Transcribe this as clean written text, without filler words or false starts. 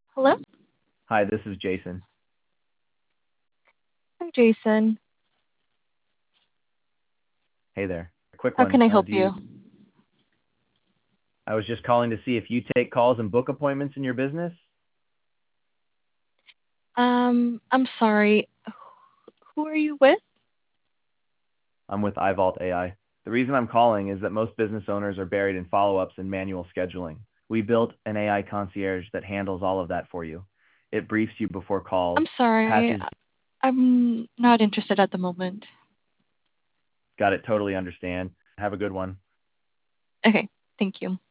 Hello? Hi, this is Jason. Hi, Jason. Hey there. Quick How can one. I help you? I was just calling to see if you take calls and book appointments in your business. I'm sorry. Who are you with? I'm with iVault AI. The reason I'm calling is that most business owners are buried in follow-ups and manual scheduling. We built an AI concierge that handles all of that for you. It briefs you before calls, I'm sorry. patches. I'm not interested at the moment. Got it. Totally understand. Have a good one. Okay, thank you.